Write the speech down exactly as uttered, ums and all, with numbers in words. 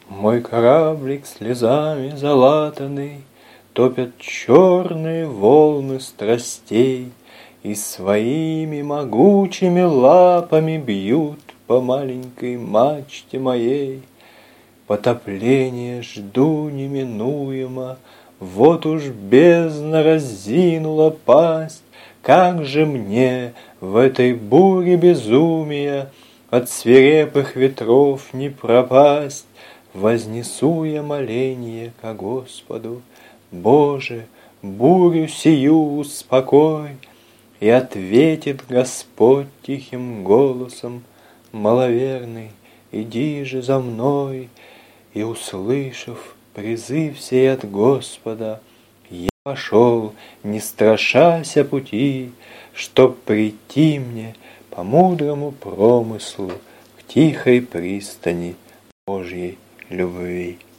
Мой кораблик слезами залатанный Топят черные волны страстей И своими могучими лапами Бьют по маленькой мачте моей. Потопление жду неминуемо, Вот уж бездна разинула пасть. Как же мне в этой буре безумия От свирепых ветров не пропасть? Вознесу я моленье ко Господу: Боже, бурю сию успокой. И ответит Господь тихим голосом: Маловерный, иди же за мной. И, услышав призыв сей от Господа, я пошел, не страшася пути, Чтоб прийти мне по мудрому промыслу К тихой пристани Божьей любви.